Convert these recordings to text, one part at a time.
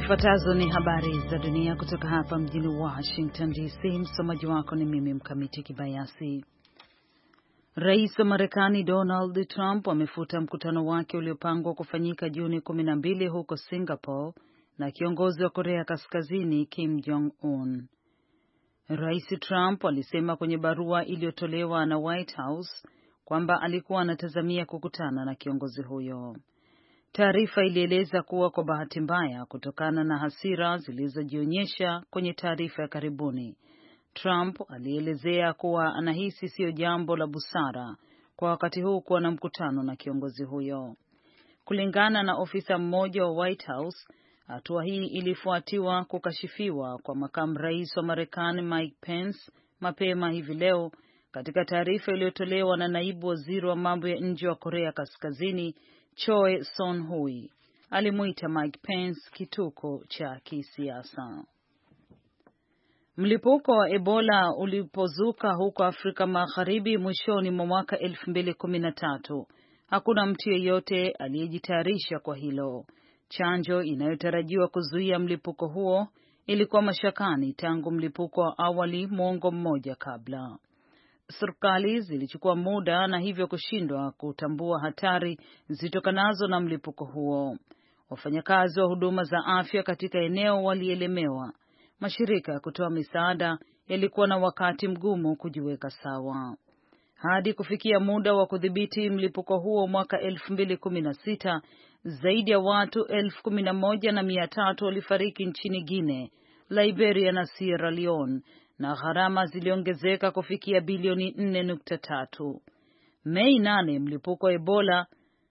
Zifuatazo ni habari za dunia kutoka hapa mjini Washington DC. Msomaji wako ni mimi Mkamiti Kibayasi. Rais wa Marekani Donald Trump amefuta mkutano wake uliopangwa kufanyika Juni 12 huko Singapore na kiongozi wa Korea Kaskazini Kim Jong-un. Rais Trump alisema kwenye barua iliyotolewa na White House kwamba alikuwa anatazamia kukutana na kiongozi huyo. Taarifa ilieleza kuwa kwa bahati mbaya, kutokana na hasira zilizojionyesha kwenye taarifa ya karibuni, Trump alielezea kuwa anahisi sio jambo la busara kwa wakati huu kuwa na mkutano na kiongozi huyo. Kulingana na ofisa mmoja wa White House, hatua hii ilifuatiwa kukashifiwa kwa makamu rais wa Marekani Mike Pence mapema hivi leo. Katika taarifa iliyotolewa na naibu waziri wa mambo ya nje wa Korea Kaskazini Choi Son-hui, alimuita Mike Pence kituko cha kisiasa. Mlipuko wa Ebola ulipozuka huko Afrika Magharibi mwishoni mwa mwaka 2013, hakuna mtu yeyote aliyejitayarisha kwa hilo. Chanjo inayotarajiwa kuzuia mlipuko huo ilikuwa mashakani tangu mlipuko wa awali mwongo mmoja kabla. Serikali zilichukua muda na hivyo kushindwa kutambua hatari zitokanazo na mlipuko huo. Wafanyakazi wa huduma za afya katika eneo walielemewa. Mashirika ya kutoa misaada yalikuwa na wakati mgumu kujiweka sawa. Hadi kufikia muda wa kudhibiti mlipuko huo mwaka 2016, zaidi ya watu 11,300 walifariki nchini Guinea, Liberia na Sierra Leone, na gharama ziliongezeka kufikia bilioni 4.3. Mei 8, mlipuko wa Ebola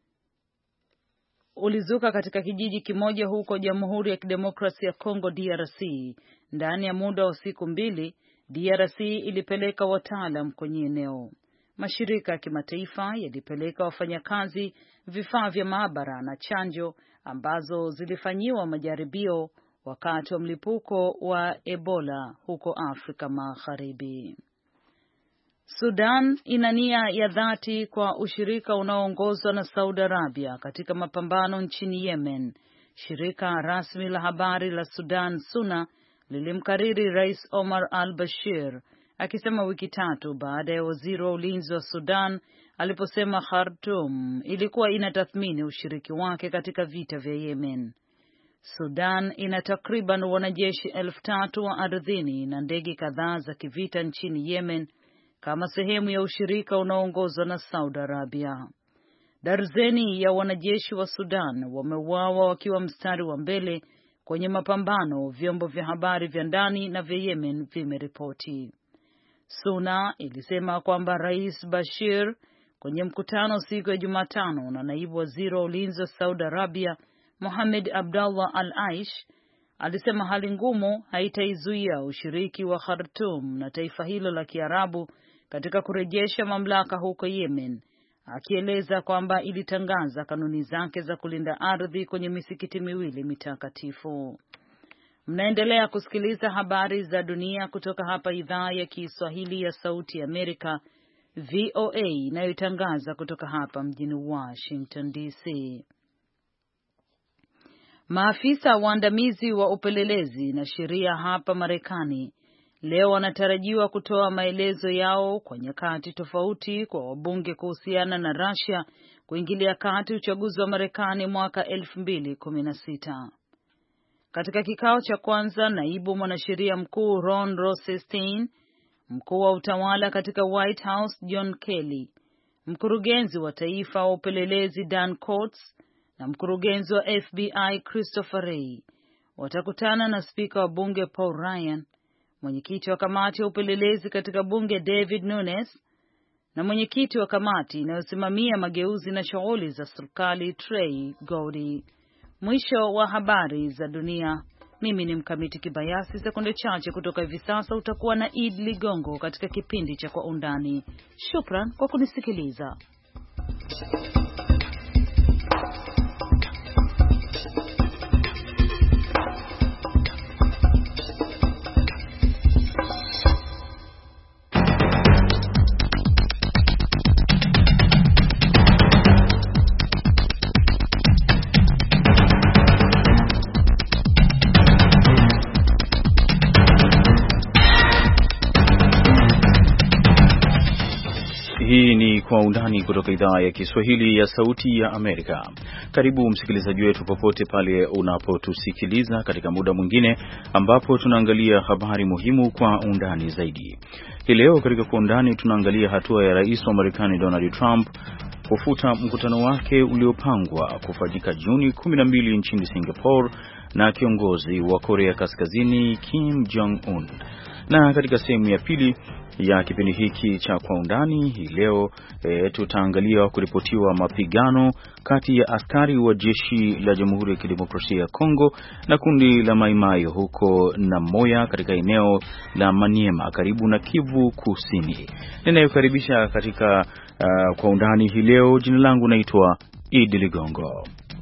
ulizuka katika kijiji kimoja huko Jamhuri ya Kidemokrasia ya Kongo DRC. Ndani ya muda wa siku 2, DRC ilipeleka wataalam kwenye eneo. Mashirika ya kimataifa yalipeleka wafanyakazi, vifaa vya maabara na chanjo ambazo zilifanyiwa majaribio wakati wa mlipuko wa Ebola huko Afrika Magharibi. Sudan ina nia ya dhati kwa ushirika unaoongozwa na Saudi Arabia katika mapambano nchini Yemen. Shirika rasmi la habari la Sudan SUNA lilimkariri Rais Omar al-Bashir akisema wiki 3 baada ya waziri wa ulinzi wa Sudan aliposema Khartoum ilikuwa inatathmini ushiriki wake katika vita vya Yemen. Sudan ina takriban wanajeshi 3,000 wa ardhini na ndege kadhaa za kivita nchini Yemen kama sehemu ya ushirika unaoongozwa na Saudi Arabia. Darzeni ya wanajeshi wa Sudan wameuawa wakiwa mstari wa mbele kwenye mapambano, vyombo vya habari vya ndani na vya Yemen vimeripoti. SUNA ilisema kwamba Rais Bashir kwenye mkutano siku ya Jumatano na naibu waziri wa ulinzi wa Saudi Arabia Mohamed Abdallah Al-Aish alisema hali ngumu haitaizuia ushiriki wa Khartoum na taifa hilo la Kiarabu katika kurejesha mamlaka huko Yemen, akieleza kwamba ilitangaza kanuni zake za kulinda ardhi kwenye misikiti miwili mitakatifu. Mnaendelea kusikiliza habari za dunia kutoka hapa idhaa ya Kiswahili ya Sauti ya Amerika, VOA, inayotangaza kutoka hapa mjini Washington DC. Maafisa waandamizi wa upelelezi na sheria hapa Marekani leo wanatarajiwa kutoa maelezo yao kwa nyakati tofauti kwa wabunge kuhusiana na Russia kuingilia kati uchaguzi wa Marekani mwaka 2016. Katika kikao cha kwanza, naibu mwanasheria mkuu Ron Rosenstein, mkuu wa utawala katika White House John Kelly, mkurugenzi wa taifa wa upelelezi Dan Coats na mkurugenzi wa FBI Christopher Wray watakutana na spika wa bunge Paul Ryan, mwenyekiti wa kamati ya upelelezi katika bunge David Nunes na mwenyekiti wa kamati inayosimamia mageuzi na shughuli za serikali Trey Gowdy. Mwisho wa habari za dunia. Mimi ni Mkamiti Kibayasi. Sekunde chache kutoka hivi sasa utakuwa na Id Ligongo katika kipindi cha Kwa Undani. Shukran kwa kunisikiliza. Hii ni Kwa Undani kutoka idhaa ya Kiswahili ya Sauti ya Amerika. Karibu msikilizaji wetu popote pale unapotusikiliza katika muda mwingine ambapo tunaangalia habari muhimu kwa undani zaidi. Hii leo katika Kwa Undani tunaangalia hatua ya Rais wa Marekani Donald Trump kufuta mkutano wake uliopangwa kufanyika Juni 12 nchini Singapore na kiongozi wa Korea Kaskazini Kim Jong-un. Na katika sehemu ya pili ya kipindi hiki cha Kwa Undani hii leo tutaangalia kuripotiwa mapigano kati ya askari wa jeshi la Jamhuri ya Kidemokrasia ya Kongo na kundi la Mai Mai huko Namoya katika eneo la Maniema karibu na Kivu Kusini. Ninayokaribisha katika Kwa Undani hii leo, jina langu naitwa Idi Ligongo.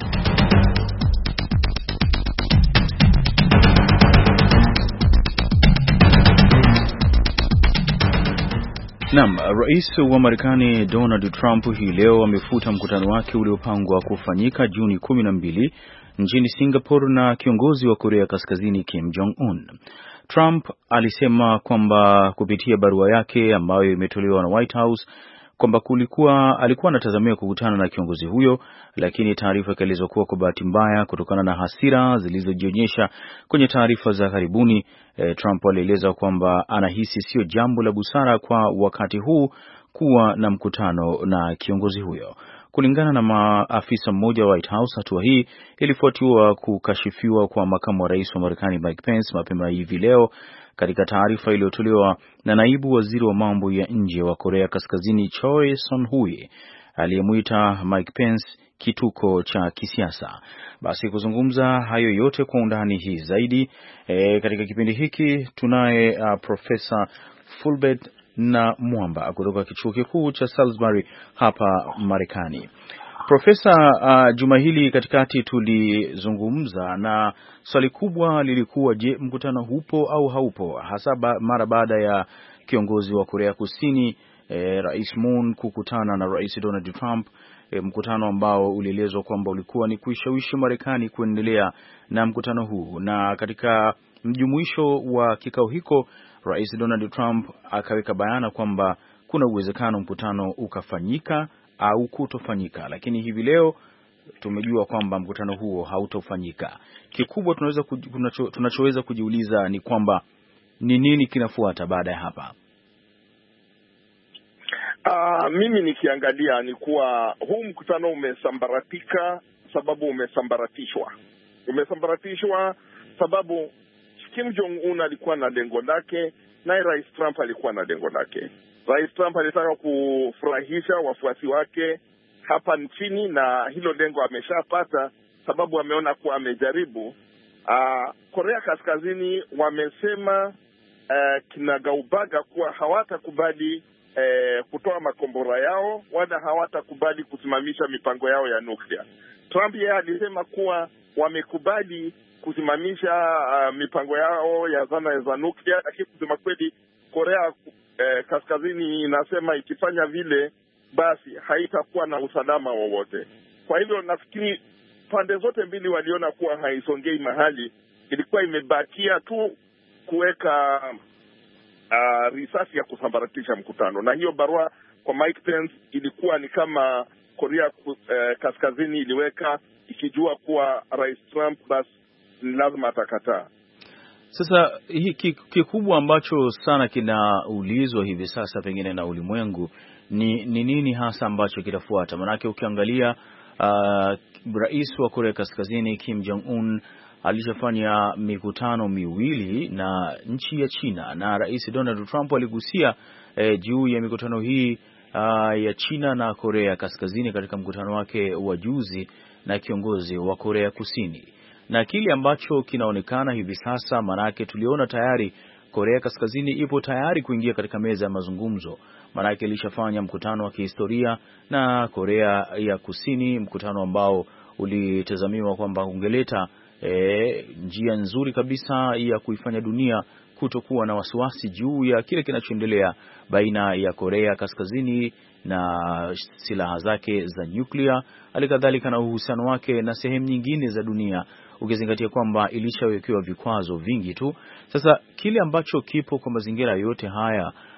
Naam, Rais wa Marekani Donald Trump hii leo amefuta mkutano wake uliopangwa kufanyika Juni 12 nchini Singapore na kiongozi wa Korea Kaskazini Kim Jong-un. Trump alisema kwamba kupitia barua yake ambayo imetolewa na White House kwamba alikuwa anatazamia kukutana na kiongozi huyo, lakini taarifa ikaelezwa kuwa kwa bahati mbaya kutokana na hasira zilizojionyesha kwenye taarifa za karibuni, Trump alieleza kwamba anahisi sio jambo la busara kwa wakati huu kuwa na mkutano na kiongozi huyo. Kulingana na maafisa mmoja wa White House, hatua hii ilifuatiwa kukashifiwa kwa makamu wa rais wa Marekani Mike Pence mapema hivi leo katika taarifa iliyotolewa na naibu waziri wa mambo ya nje wa Korea Kaskazini Choi Son-hui aliyemuita Mike Pence kituko cha kisiasa. Basi kuzungumza hayo yote kwa undani hii zaidi katika kipindi hiki tunaye Profesa Fulbert na Mwamba kutoka Chuo Kikuu cha Salisbury hapa Marekani. Profesa, juma hili katikati tulizungumza na swali kubwa lilikuwa, je, mkutano hupo au haupo, hasa mara baada ya kiongozi wa Korea Kusini Rais Moon kukutana na Rais Donald Trump, mkutano ambao ulielezwa kwamba ulikuwa ni kuishawishi Marekani kuendelea na mkutano huu. Na katika mjumuisho wa kikao hiko, Rais Donald Trump akaweka bayana kwamba kuna uwezekano mkutano ukafanyika au kutofanyika, lakini hivi leo tumejua kwamba mkutano huo hautofanyika. Kikubwa tunachoweza kujiuliza ni kwamba ni nini kinafuata baada ya hapa. Mimi nikiangalia ni kuwa huu mkutano umesambaratika sababu umesambaratishwa sababu Kim Jong-un alikuwa na lengo lake, naye Rais Trump alikuwa na lengo lake. Rais Trump alitaka kufurahisha wafuasi wake hapa nchini na hilo lengo ameshapata sababu ameona kuwa amejaribu. Korea Kaskazini wamesema kinagaubaga kuwa hawatakubali kutoa makombora yao wala hawatakubali kusimamisha mipango yao ya nuklia. Trump yeye alisema kuwa wamekubali kusimamisha mipango yao ya zana za nuklia, lakini kusema kweli Korea Kaskazini inasema ikifanya vile basi haitakuwa na usalama wowote. Kwa hivyo nafikiri pande zote mbili waliona kuwa haisongei mahali, ilikuwa imebakia tu kuweka risasi ya kusambaratisha mkutano. Na hiyo barua kwa Mike Pence ilikuwa ni kama Korea Kaskazini iliweka ikijua kuwa Rais Trump basi lazima atakataa. Sasa hiki kikubwa ambacho sana kinaulizwa hivi sasa pengine na ulimwengu ni nini hasa ambacho kitafuata? Manake ukiangalia rais wa Korea Kaskazini Kim Jong-un alishafanya mikutano miwili na nchi ya China, na Rais Donald Trump aligusia juu ya mikutano hii ya China na Korea Kaskazini katika mkutano wake wa juzi na kiongozi wa Korea Kusini. Na kile ambacho kinaonekana hivi sasa, manake tuliona tayari Korea Kaskazini ipo tayari kuingia katika meza ya mazungumzo, manake ilishafanya mkutano wa kihistoria na Korea ya Kusini, mkutano ambao ulitazamiwa kwamba ungeleta njia nzuri kabisa ya kuifanya dunia kutokuwa na wasiwasi juu ya kile kinachoendelea baina ya Korea Kaskazini na silaha zake za nyuklia, halikadhalika na uhusiano wake na sehemu nyingine za dunia, ukizingatia kwamba ilishawekewa vikwazo vingi tu. Sasa kile ambacho kipo kwa mazingira yote haya,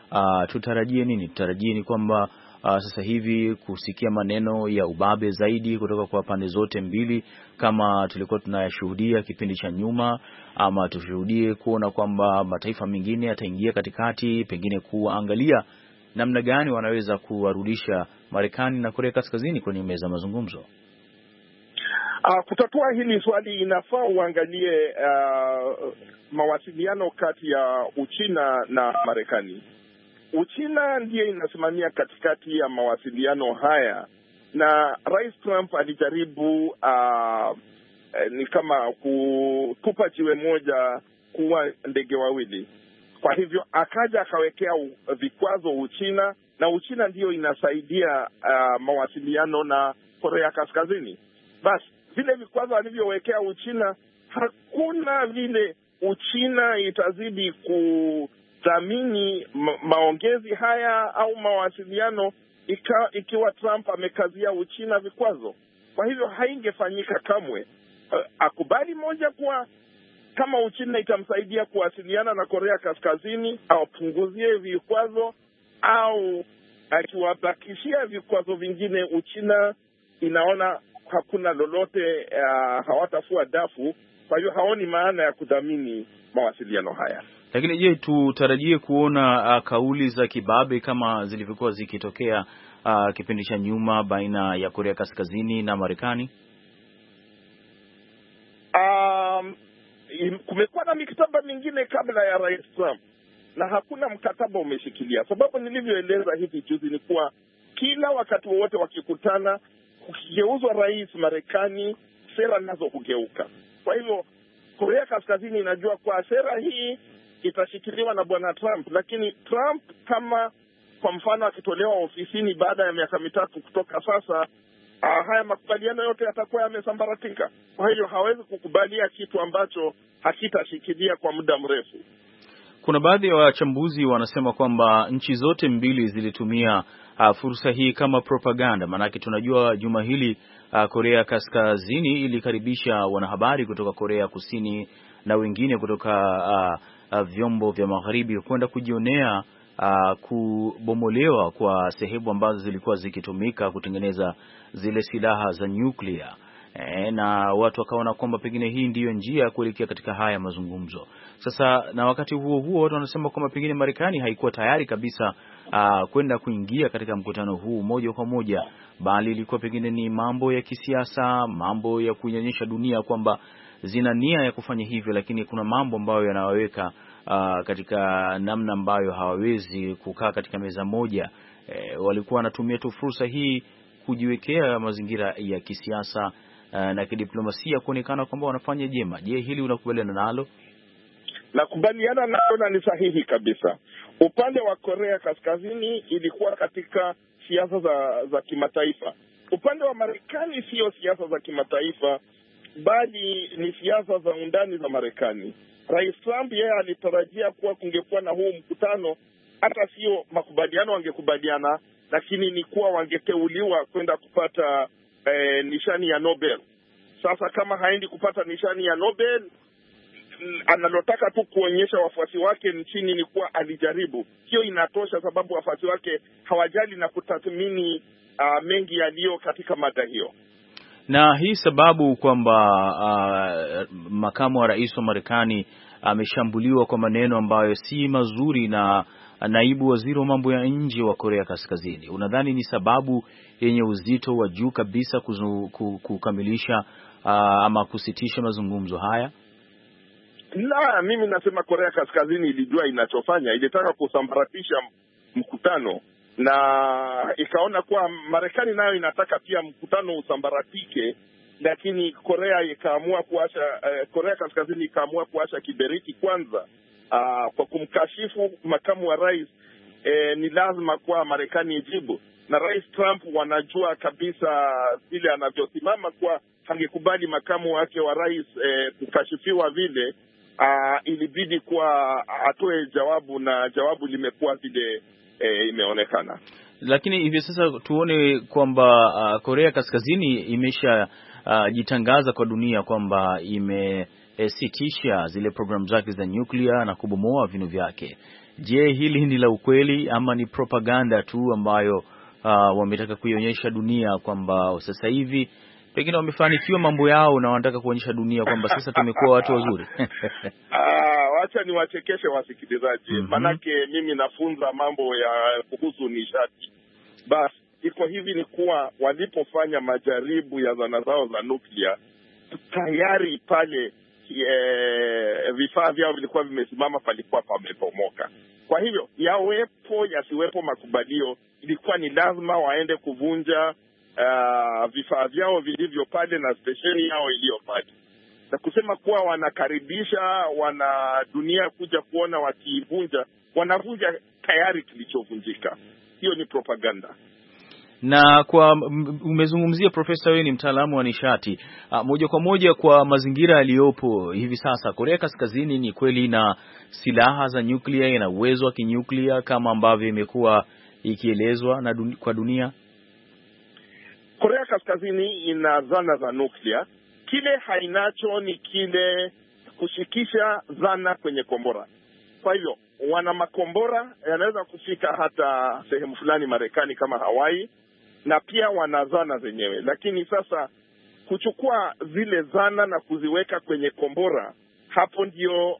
tutarajie nini? Tutarajie ni kwamba sasa hivi kusikia maneno ya ubabe zaidi kutoka kwa pande zote mbili kama tulikuwa tunayashuhudia kipindi cha nyuma, ama tushuhudie kuona kwamba mataifa mengine yataingia katikati, pengine kuangalia namna gani wanaweza kuwarudisha Marekani na Korea Kaskazini kwenye meza mazungumzo? Kutatua hili swali inafaa uangalie mawasiliano kati ya Uchina na Marekani. Uchina ndiyo inasimamia katikati ya mawasiliano haya, na Rais Trump alijaribu ni kama kutupa jiwe moja kuwa ndege wawili. Kwa hivyo akaja akawekea vikwazo Uchina, na Uchina ndiyo inasaidia mawasiliano na Korea Kaskazini. Basi vile vikwazo alivyowekea Uchina, hakuna vile Uchina itazidi kudhamini maongezi haya au mawasiliano ikiwa Trump amekazia Uchina vikwazo. Kwa hivyo haingefanyika kamwe. Akubali moja kwa kama Uchina itamsaidia kuwasiliana na Korea Kaskazini, apunguzie vikwazo, au akiwabakishia vikwazo vingine, Uchina inaona hakuna lolote, hawatafua dafu. Kwa hiyo haoni maana ya kudhamini mawasiliano haya. Lakini je, tutarajie kuona kauli za kibabe kama zilivyokuwa zikitokea kipindi cha nyuma baina ya Korea Kaskazini na Marekani? Kumekuwa na mikataba mingine kabla ya Rais Trump, na hakuna mkataba umeshikilia. Sababu nilivyoeleza hivi juzi ni kuwa kila wakati wowote wakikutana, kukigeuzwa rais Marekani, sera nazo hugeuka. Kwa hivyo Korea Kaskazini inajua kwa sera hii itashikiliwa na Bwana Trump, lakini Trump kama kwa mfano akitolewa ofisini baada ya miaka 3 kutoka sasa, haya makubaliano yote yatakuwa yamesambaratika. Kwa hiyo hawezi kukubalia kitu ambacho hakitashikilia kwa muda mrefu. Kuna baadhi ya wachambuzi wanasema kwamba nchi zote mbili zilitumia fursa hii kama propaganda. Maanake tunajua juma hili Korea Kaskazini ilikaribisha wanahabari kutoka Korea Kusini na wengine kutoka vyombo vya magharibi kwenda kujionea kubomolewa kwa sehemu ambazo zilikuwa zikitumika kutengeneza zile silaha za nyuklia. Na watu wakaona kwamba pengine hii ndiyo njia ya kuelekea katika haya mazungumzo. Sasa na wakati huo huo watu wanasema kwamba pengine Marekani haikuwa tayari kabisa kwenda kuingia katika mkutano huu moja kwa moja, bali ilikuwa pengine ni mambo ya kisiasa, mambo ya kuonyesha dunia kwamba zina nia ya kufanya hivyo, lakini kuna mambo ambayo yanawaweka katika namna ambayo hawawezi kukaa katika meza moja. Walikuwa wanatumia tu fursa hii kujiwekea mazingira ya kisiasa na kidiplomasia kuonekana kwamba wanafanya jema. Je, hili unakubaliana nalo? Nakubaliana nalo na ni sahihi kabisa. Upande wa Korea Kaskazini ilikuwa katika siasa za kimataifa. Upande wa Marekani sio siasa za kimataifa, bali ni siasa za undani za Marekani. Rais Trump yeye alitarajia kuwa kungekuwa na huu mkutano, hata sio makubaliano wangekubaliana, lakini ni kuwa wangeteuliwa kwenda kupata nishani ya Nobel. Sasa kama haendi kupata nishani ya Nobel, analotaka tu kuonyesha wafuasi wake nchini ni kuwa alijaribu. Hiyo inatosha, sababu wafuasi wake hawajali na kutathmini mengi yaliyo katika mada hiyo. Na hii sababu kwamba makamu wa rais wa Marekani ameshambuliwa kwa maneno ambayo si mazuri na naibu waziri wa mambo ya nje wa Korea Kaskazini, unadhani ni sababu yenye uzito wa juu kabisa kukamilisha ama kusitisha mazungumzo haya? La, mimi nasema Korea Kaskazini ilijua inachofanya. Ilitaka kusambaratisha mkutano na ikaona kuwa Marekani nayo inataka pia mkutano usambaratike, lakini Korea Kaskazini ikaamua kuacha kiberiti kwanza. Kwa kumkashifu makamu wa rais, ni lazima kwa Marekani ijibu, na Rais Trump wanajua kabisa vile anavyosimama kwa hangekubali makamu wake wa rais kukashifiwa vile. Ilibidi kwa atoe jawabu, na jawabu limekuwa vile imeonekana. Lakini hivi sasa tuone kwamba Korea Kaskazini imesha jitangaza kwa dunia kwamba imesitisha zile programu zake za nyuklia na kubomoa vinu vyake. Je, hili ni la ukweli ama ni propaganda tu ambayo wametaka kuionyesha dunia kwamba sasa hivi pengine wamefanikiwa mambo yao na wanataka kuonyesha dunia kwamba sasa tumekuwa watu wazuri? Wacha niwachekeshe wasikilizaji. Manake mimi nafunza mambo ya kuhusu nishati. Basi iko hivi, ni kuwa walipofanya majaribu ya zana zao za nuclear, tayari pale vifaa vyao vilikuwa vimesimama, palikuwa pamebomoka. Kwa hivyo yawepo yasiwepo makubalio, ilikuwa ni lazima waende kuvunja vifaa vyao vilivyo pale na stesheni yao iliyo pale, na kusema kuwa wanakaribisha wana dunia kuja kuona wakivunja, wanavunja tayari kilichovunjika. Hiyo ni propaganda. Na kwa umezungumzia, Profesa, wewe ni mtaalamu wa nishati, moja kwa moja kwa mazingira yaliyopo hivi sasa, Korea Kaskazini ni kweli na silaha za nyuklia, ina uwezo wa kinyuklia kama ambavyo imekuwa ikielezwa na kwa dunia? Korea Kaskazini ina zana za nuklia. Kile hainacho ni kile kushikisha zana kwenye kombora. Kwa hivyo wana makombora yanaweza kufika hata sehemu fulani Marekani kama Hawaii, na pia wana zana zenyewe. Lakini sasa kuchukua zile zana na kuziweka kwenye kombora, hapo ndio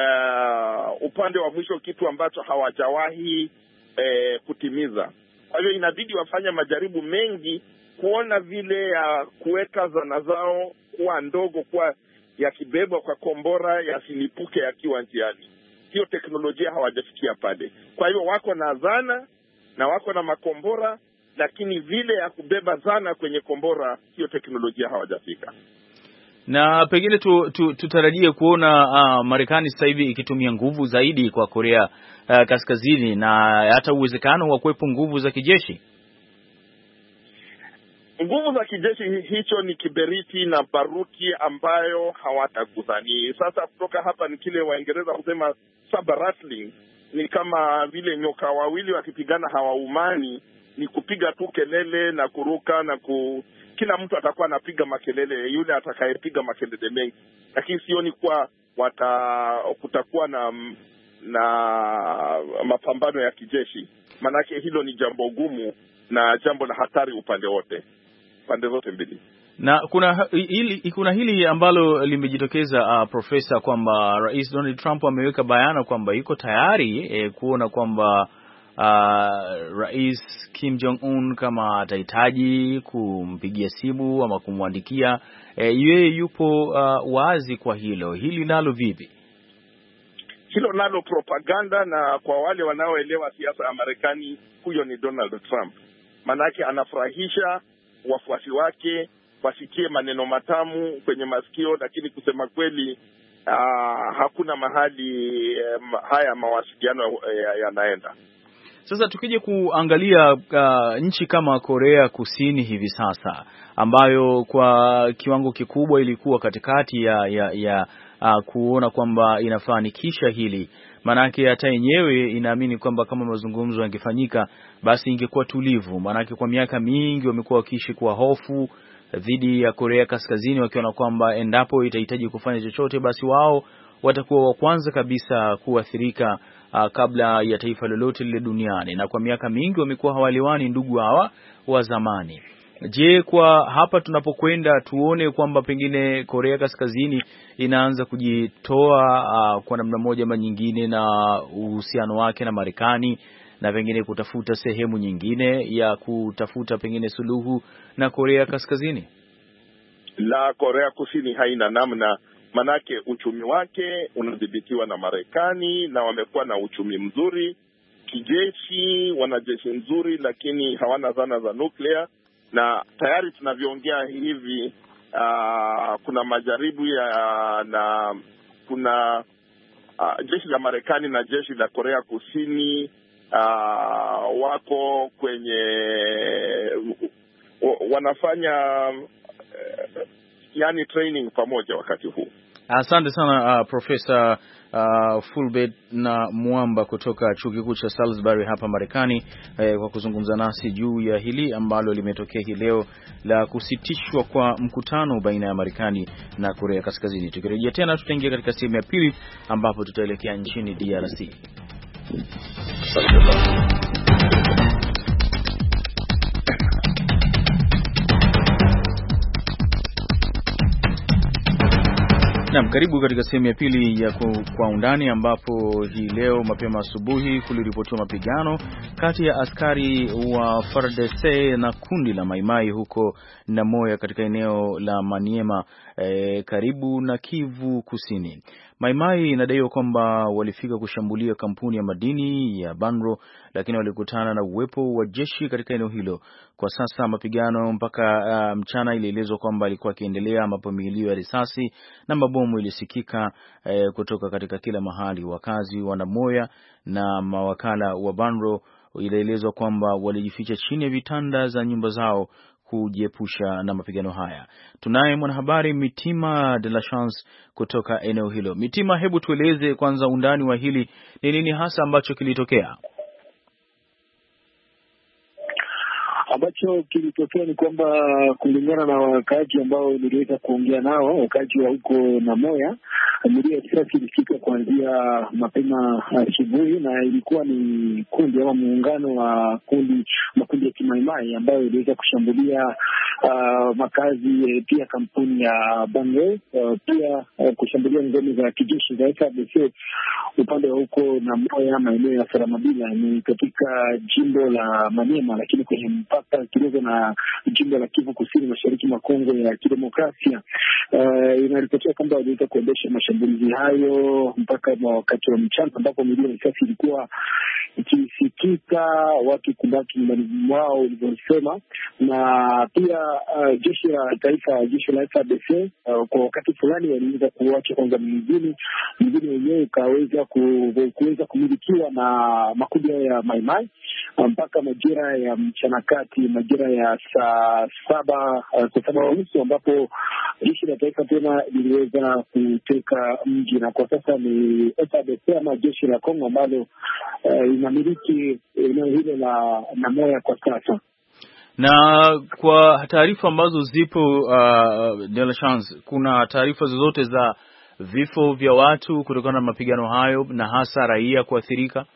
upande wa mwisho, kitu ambacho hawajawahi kutimiza. Kwa hivyo inabidi wafanya majaribu mengi kuona vile ya kuweka zana zao kuwa ndogo, kuwa yakibebwa kwa kombora yasilipuke yakiwa njiani. Hiyo teknolojia hawajafikia pale. Kwa hiyo wako na zana na wako na makombora, lakini vile ya kubeba zana kwenye kombora, hiyo teknolojia hawajafika. Na pengine tutarajie kuona Marekani sasa hivi ikitumia nguvu zaidi kwa Korea Kaskazini, na hata uwezekano wa kuwepo nguvu za kijeshi. Nguvu za kijeshi, hicho ni kiberiti na baruti ambayo hawataguzani. Sasa kutoka hapa ni kile Waingereza kusema saber rattling, ni kama vile nyoka wawili wakipigana hawaumani, ni kupiga tu kelele na kuruka na kila mtu atakuwa anapiga makelele, yule atakayepiga makelele mengi. Lakini sioni kuwa kutakuwa na mapambano ya kijeshi, manake hilo ni jambo gumu na jambo la hatari pande zote mbili. Na kuna hili ambalo limejitokeza Profesa, kwamba Rais Donald Trump ameweka bayana kwamba yuko tayari kuona kwamba Rais Kim Jong Un kama atahitaji kumpigia simu ama kumwandikia, yeye yupo wazi kwa hilo. Hili nalo vipi? Hilo nalo propaganda, na kwa wale wanaoelewa siasa ya Marekani, huyo ni Donald Trump. Manake anafurahisha wafuasi wake wasikie maneno matamu kwenye masikio, lakini kusema kweli hakuna mahali haya mawasiliano yanaenda. Sasa tukija kuangalia nchi kama Korea Kusini hivi sasa, ambayo kwa kiwango kikubwa ilikuwa katikati ya kuona kwamba inafanikisha hili, manake hata yenyewe inaamini kwamba kama mazungumzo yangefanyika basi ingekuwa tulivu, manake kwa miaka mingi wamekuwa wakiishi kwa hofu dhidi ya Korea Kaskazini, wakiona kwamba endapo itahitaji kufanya chochote basi wao watakuwa wa kwanza kabisa kuathirika kabla ya taifa lolote lile duniani, na kwa miaka mingi wamekuwa hawaliwani ndugu hawa wa zamani. Je, kwa hapa tunapokwenda tuone kwamba pengine Korea Kaskazini inaanza kujitoa kwa namna moja ama nyingine na uhusiano wake na Marekani, na pengine kutafuta sehemu nyingine ya kutafuta pengine suluhu na Korea Kaskazini? La, Korea Kusini haina namna, manake uchumi wake unadhibitiwa na Marekani, na wamekuwa na uchumi mzuri. Kijeshi wana jeshi nzuri, lakini hawana zana za nuclear. Na tayari tunavyoongea hivi kuna majaribu na kuna jeshi la Marekani na jeshi la Korea Kusini wako kwenye wanafanya training pamoja wakati huu. Asante sana Profesa Fulbert na Mwamba kutoka Chuo Kikuu cha Salisbury hapa Marekani kwa kuzungumza nasi juu ya hili ambalo limetokea hii leo la kusitishwa kwa mkutano baina ya Marekani na Korea Kaskazini. Tukirejea tena tutaingia katika sehemu ya pili ambapo tutaelekea nchini DRC. Naam, karibu katika sehemu ya pili ya kwa undani, ambapo hii leo mapema asubuhi kuliripotiwa mapigano kati ya askari wa FARDC na kundi la Maimai huko Namoya katika eneo la Maniema karibu na Kivu Kusini. Maimai inadaiwa kwamba walifika kushambulia kampuni ya madini ya Banro, lakini walikutana na uwepo wa jeshi katika eneo hilo. Kwa sasa mapigano mpaka mchana ilielezwa kwamba alikuwa akiendelea, ambapo milio ya risasi na mabomu ilisikika kutoka katika kila mahali. Wakazi wa Namoya na mawakala wa Banro ilielezwa kwamba walijificha chini ya vitanda za nyumba zao kujiepusha na mapigano haya. Tunaye mwanahabari Mitima de la Chance kutoka eneo hilo. Mitima, hebu tueleze kwanza undani wa hili, ni nini hasa ambacho kilitokea? Ambacho kilitokea ni kwamba kulingana na wakaaji ambao niliweza kuongea nao, wakaaji wa huko Namoya, milio ya risasi ilifika kuanzia mapema asubuhi, na ilikuwa ni kundi ama muungano wa makundi ya Kimaimai ambayo iliweza kushambulia makazi, pia kampuni ya Banro, pia kushambulia ngome za kijeshi za FARDC upande wa huko Namoya, maeneo ya Saramabila ni katika jimbo la Maniema, lakini kwenye mpaka kidogo na jimbo la Kivu Kusini, mashariki mwa Kongo ya Kidemokrasia. Inaripotiwa kwamba waliweza kuendesha mashambulizi hayo mpaka wakati wa mchana, ambapo milio ya risasi ilikuwa ikisikika, watu kubaki nyumbani mwao ulivyosema, na pia jeshi la taifa, jeshi la FARDC kwa wakati fulani waliweza kuacha kwanza mjini wenyewe ukaweza kuweza kumilikiwa na makundi ya Maimai mpaka majira ya mchana kati, majira ya saa saba unusu, ambapo jeshi la taifa tena liliweza kuteka mji, na kwa sasa ni FARDC ama jeshi la Kongo ambalo inamiliki eneo hilo la Namoya kwa sasa. Na kwa taarifa ambazo zipo de la Chance, kuna taarifa zozote za vifo vya watu kutokana na mapigano hayo na hasa raia kuathirika?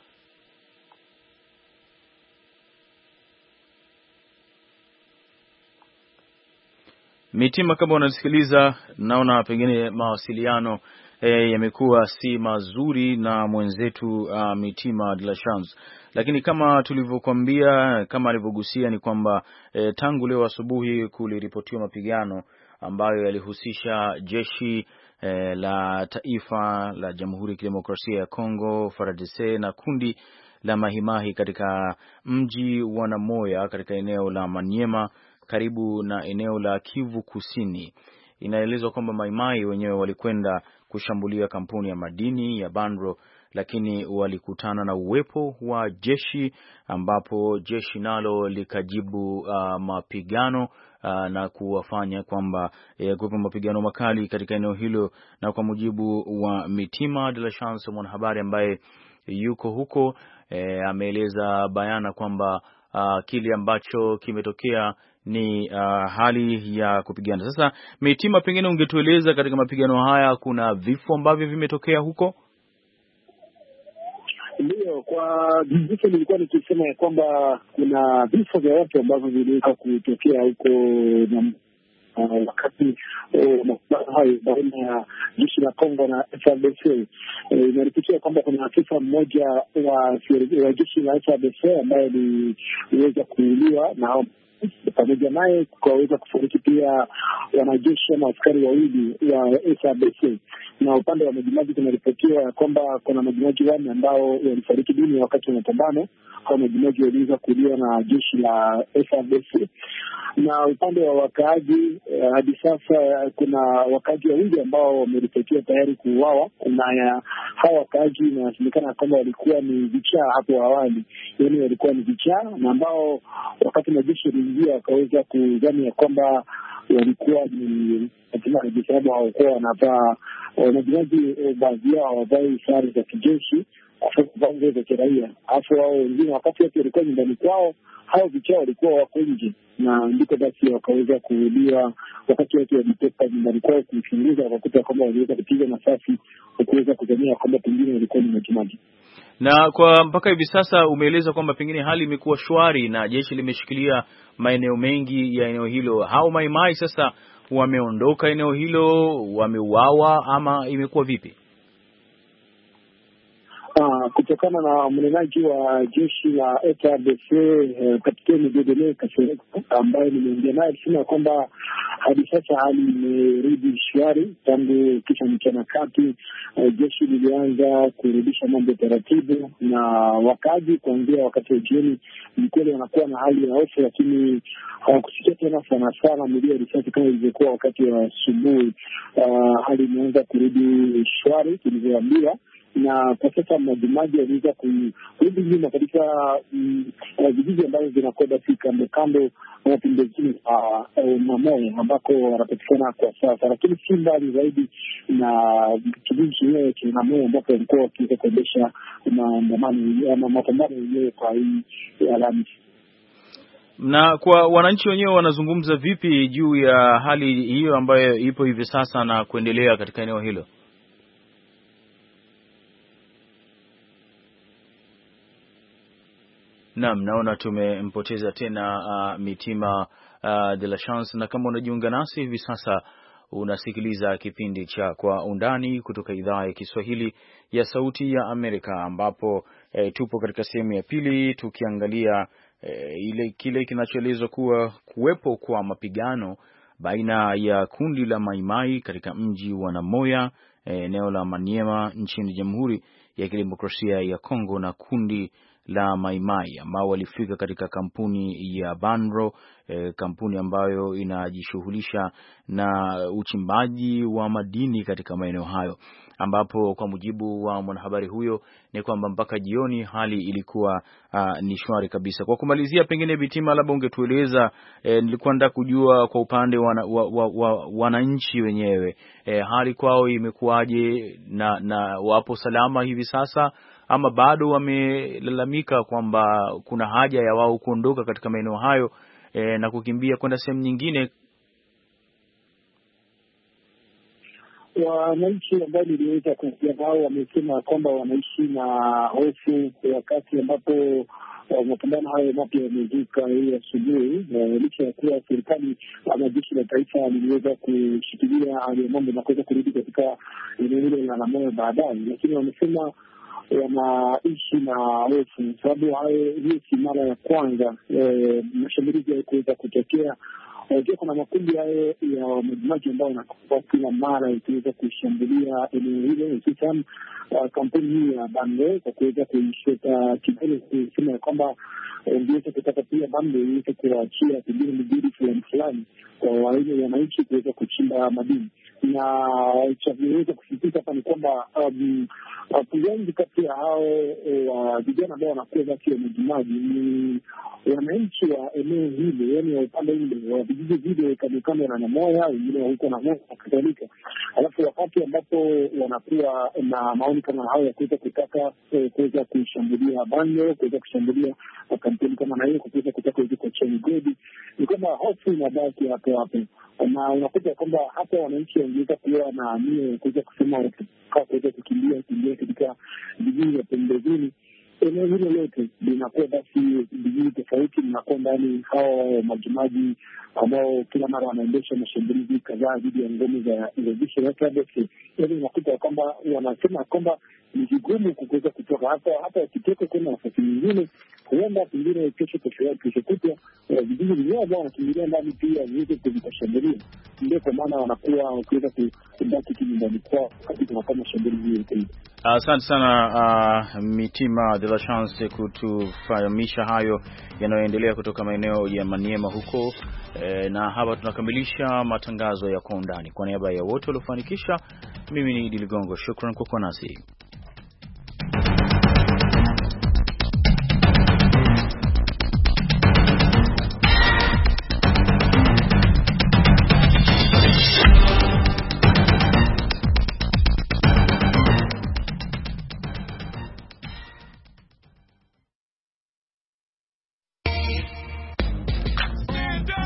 Mitima, kama unasikiliza, naona pengine mawasiliano yamekuwa si mazuri na mwenzetu Mitima de la Chance, lakini kama tulivyokuambia, kama alivyogusia, ni kwamba tangu leo asubuhi kuliripotiwa mapigano ambayo yalihusisha jeshi la taifa la Jamhuri ya Kidemokrasia ya Kongo FARDC na kundi la Mahimahi katika mji wa Namoya katika eneo la Maniema karibu na eneo la Kivu Kusini. Inaelezwa kwamba Maimai wenyewe walikwenda kushambulia kampuni ya madini ya Banro, lakini walikutana na uwepo wa jeshi, ambapo jeshi nalo likajibu mapigano na kuwafanya kwamba kuwepo mapigano makali katika eneo hilo. Na kwa mujibu wa Mitima de la Chance, mwanahabari ambaye yuko huko, ameeleza bayana kwamba kile ambacho kimetokea ni hali ya kupigana. Sasa Mitima, pengine ungetueleza katika mapigano haya kuna vifo ambavyo vimetokea huko? Ndio, kwa vifo nilikuwa nikisema ya kwamba kuna vifo vya watu ambavyo viliweza kutokea huko na wakati mapigano hayo baina ya jeshi la Kongo na FARDC. Inaripotiwa kwamba kuna afisa mmoja wa jeshi la FARDC ambaye aliweza kuuliwa, na pamoja naye kukaweza kufariki pia wanajeshi ama askari wawili wa FARDC. Na upande wa majimaji kunaripotiwa ya kwamba kuna majimaji wanne ambao walifariki dunia wakati wa mapambano. Kwa majimaji waliweza kuuliwa na jeshi la FARDC. Na upande wa wakaaji, hadi sasa kuna wakaaji wawili ambao wameripotiwa tayari kuuawa, na hawa wakaaji inasemekana kwamba walikuwa ni vichaa hapo awali, yaani walikuwa ni vichaa na ambao wakati majeshi yaliingia wakaweza kudhani ya kwamba walikuwa ni katika majeshi, sababu hawakuwa wanavaa, wanajeshi baadhi yao hawavai sare za kijeshi, nguo za kiraia. Alafu wao wengine wakati wote walikuwa nyumbani kwao, hao vichaa walikuwa wako nje, na ndipo basi wakaweza kuuliwa wakati wote walitoka nyumbani kwao kuchunguza, wakakuta kwamba waliweza kupiga nafasi kuweza kuzania kwamba pengine walikuwa ni majimaji. Na kwa mpaka hivi sasa umeeleza kwamba pengine hali imekuwa shwari na jeshi limeshikilia maeneo mengi ya eneo hilo. Hao Mai Mai sasa wameondoka eneo hilo, wameuawa ama imekuwa vipi? Kutokana na mnenaji wa jeshi la FARDC Kapteni Dieudonne Kasereka ambaye nimeongea naye, alisema kwamba hadi sasa hali imerudi shwari tangu kisha mchana kati. Jeshi lilianza kurudisha mambo taratibu, na wakaji kuanzia wakati wa jioni ni kweli wanakuwa na hali ya hofu, lakini hawakusikia tena sana milio ya risasi kama ilivyokuwa wakati wa asubuhi. Hali imeanza kurudi shwari tulivyoambiwa, na kwa sasa majimaji yaliweza kurudi nyuma katika vijiji ambavyo vinakwenda si kando kando na pembezoni Mamoya ambako wanapatikana kwa sasa, lakini si mbali zaidi na kijiji chenyewe cha Mamoya ambapo walikuwa wakiweza kuendesha mapambano yenyewe kwa hii Alhamisi. Na kwa wananchi wenyewe wanazungumza vipi juu ya hali hiyo ambayo ipo hivi sasa na kuendelea katika eneo hilo? Naam, naona tumempoteza tena Mitima de la Chance, na kama unajiunga nasi hivi sasa unasikiliza kipindi cha Kwa Undani kutoka idhaa ya Kiswahili ya Sauti ya Amerika, ambapo tupo katika sehemu ya pili tukiangalia kile kinachoelezwa kuwepo kwa mapigano baina ya kundi la Mai Mai katika mji wa Namoya, eneo la Maniema nchini Jamhuri ya Kidemokrasia ya Kongo, na kundi la Mai Mai ambao walifika katika kampuni ya Banro, kampuni ambayo inajishughulisha na uchimbaji wa madini katika maeneo hayo, ambapo kwa mujibu wa mwanahabari huyo ni kwamba mpaka jioni hali ilikuwa ni shwari kabisa. Kwa kumalizia, pengine Bitima, labda ungetueleza, nilikuwa nataka kujua kwa upande wa wananchi wenyewe, hali kwao imekuwaje, na wapo salama hivi sasa ama bado wamelalamika kwamba kuna haja ya wao kuondoka katika maeneo hayo na kukimbia kwenda sehemu nyingine? Wananchi ambao niliweza kuongea nao wamesema kwamba wanaishi na hofu wakati ambapo mapambano hayo mapya yamezuka hii asubuhi, licha ya kuwa serikali ama jeshi la taifa liliweza kushikilia hali ya mambo na kuweza kurudi katika eneo hilo la Namoya baadaye, lakini wamesema wanaishi na hofu sababu hiyo si mara ya kwanza mashambulizi ya kuweza kutokea. Unajua kuna makundi hayo ya majimaji ambao wanakuwa kila mara ikiweza kushambulia eneo hilo, hususan kampuni hii ya Bande kwa kuweza kuisheta kidole kusema ya kwamba ndiweza kutaka pia Bande iweze kuachia pengine migodi fulani kwa wananchi kuweza kuchimba madini. Na chaviweza kusisitiza hapa ni kwamba wengi kati ya hao vijana ambao wanakuwa basi ya majimaji ni wananchi wa eneo hilo, yaani wa upande ule wa vijiji vile kandokando na Namoya, wengine wa huko Namoya na kadhalika. Alafu wakati ambapo wanakuwa na maoni kama hayo ya kuweza kutaka kuweza kushambulia Banyo, kuweza kushambulia kampuni kama na hiyo, kuweza kutaka kuweza kuachia migodi, ni kwamba hofu inabaki hapo, na unakuta kwamba hata wananchi wangeweza kuwa na nia ya kuweza kusema kuweza kukimbia katika vijiji vya pembezoni. Eneo hilo lote linakuwa basi vijiji tofauti, linakuwa ndani hao majimaji ambao kila mara wanaendesha mashambulizi kadhaa dhidi ya ngome za jeshi la FARDC. Yaani unakuta kwamba wanasema kwamba ni vigumu kuweza kutoka hata wakitoka kwenda nafasi nyingine, huenda pengine kesho kutwa vijiji vinyewe ambao wanakimbilia ndani pia viweze kuvikashambulia. Ndio kwa maana wanakuwa wakiweza kubaki kinyumbani kwao wakati kunakuwa mashambulizi yote. Asante sana Mitima de la Chance kutufahamisha hayo yanayoendelea kutoka maeneo ya Maniema huko. Na hapa tunakamilisha matangazo ya Kwa Undani. Kwa niaba ya wote waliofanikisha, mimi ni Idi Ligongo, shukran kwa kuwa nasi.